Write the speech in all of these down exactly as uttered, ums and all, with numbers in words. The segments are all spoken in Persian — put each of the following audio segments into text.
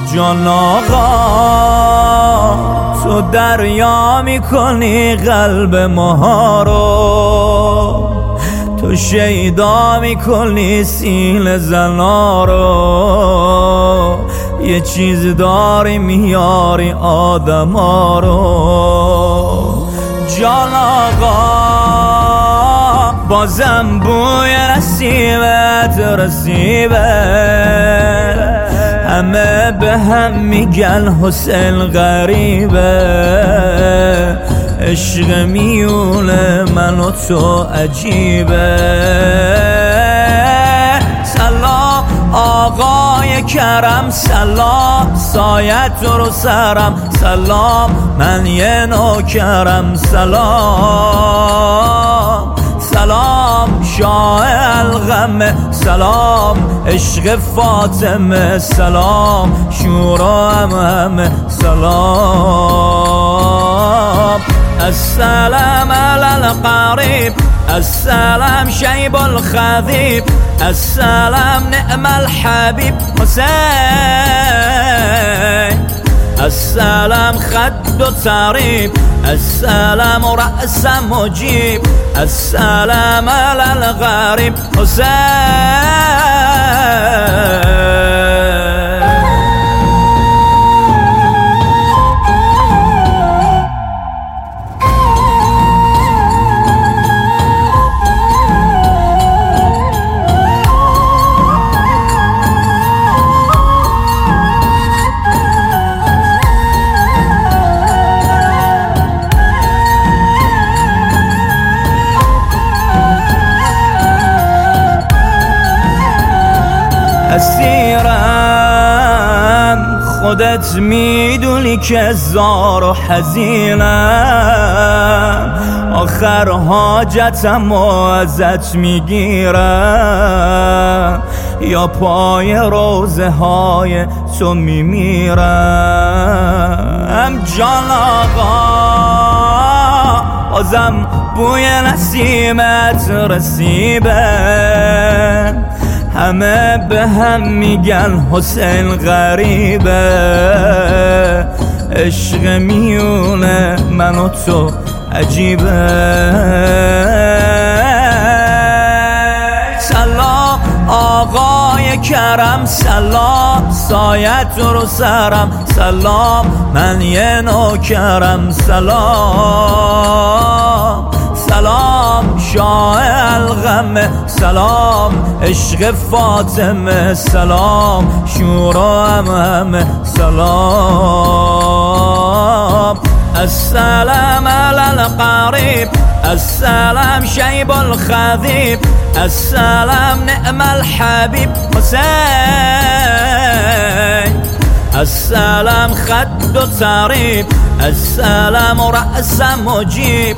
جان آقا تو دریا میکنی قلب ماها رو، تو شیدا میکنی سیل زنا رو، یه چیز داری میاری آدما رو. جان آقا بازم بوی نسیمت رسیبه، همه به هم میگن حسین غریبه، عشق میونه من و تو عجیبه. سلام آقای کرم، سلام سایت رو سرم، سلام من یه نوکرم، سلام سلام شاه الغمه، سلام عشق فاطمه، سلام شورا هم همه، سلام السلام علی القریب، السلام شیب الخذیب، السلام نعم الحبیب حسین، السلام خد و طریب، السلام رأس مجیب، السلام علی الغریب حسین. اسیرم خودت میدونی که زار و حزینم، آخر حاجتم و ازت میگیرم، یا پای روزه های تو میمیرم. جان آقا بازم بوی نسیمت رسیبه، همه به هم میگن حسین غریبه، عشق میونه من و تو عجیبه. سلام آقای کرم، سلام سایت رو سرم، سلام من یه نوکرم، سلام سلام شاه الغمه، سلام عشق فاطمه، سلام شورا هم همه، سلام السلام علی القریب، السلام شیب الخذیب، السلام نعم الحبیب حسین، السلام خد و طریب، السلام رأس مجیب،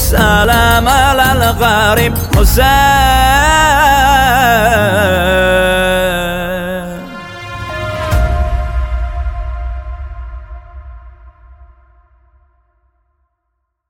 السلام علی الغریب حسین.